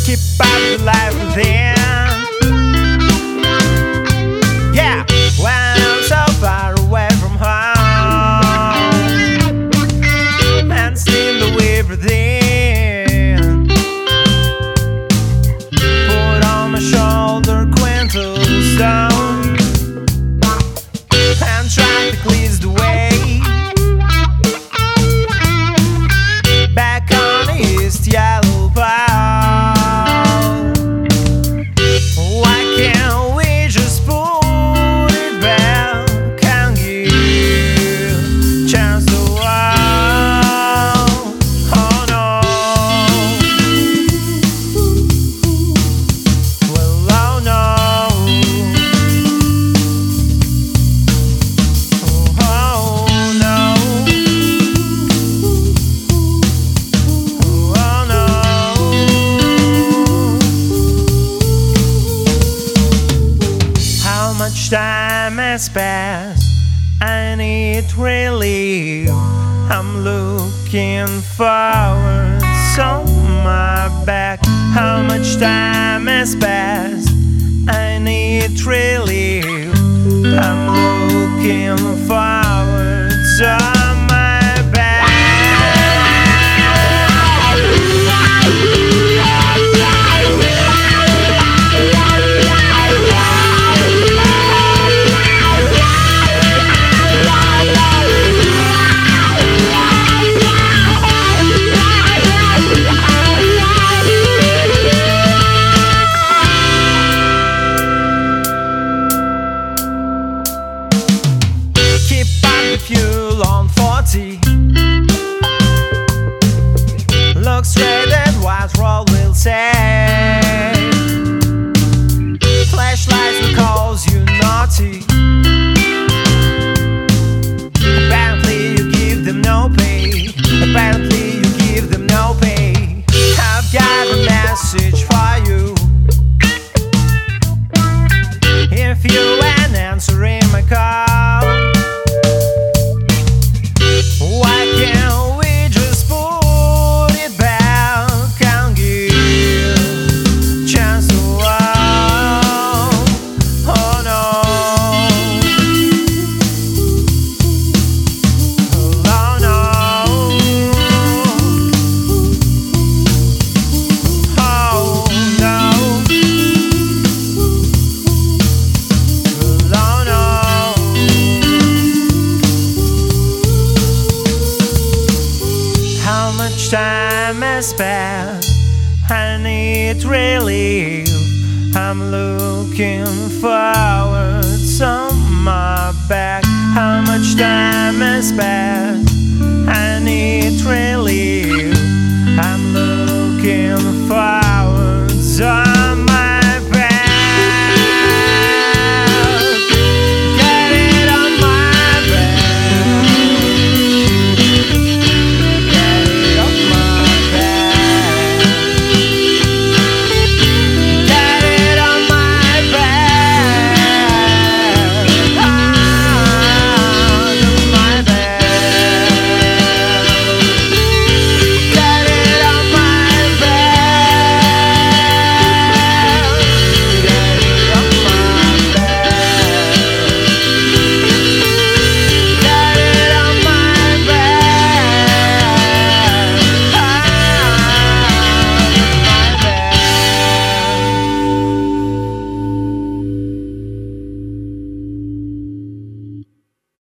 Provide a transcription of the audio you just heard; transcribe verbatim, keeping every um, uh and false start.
keep up the life within. Yeah, when I'm so far away from home and still the way within, put on my shoulder quintal stone and traffic leads the way back on the east yellow pole. Why can't we just put it back and give chance to walk? Oh no. Well, oh no. Time has passed, I need relief. I'm looking forward, on my back. How much time has passed, I need relief. I'm looking forward, on my back. Fuel on forty. Look straight at what road will say. Flashlights will cause you naughty. Apparently you give them no pay. Apparently you give them no pay. I've got a message for you. If you ain't answering my call, why can't we just put it back and give chance to walk? Oh no. Oh no. Oh no. Oh no. How much time has passed, I need relief. I'm looking forward, on my back. How much time has passed,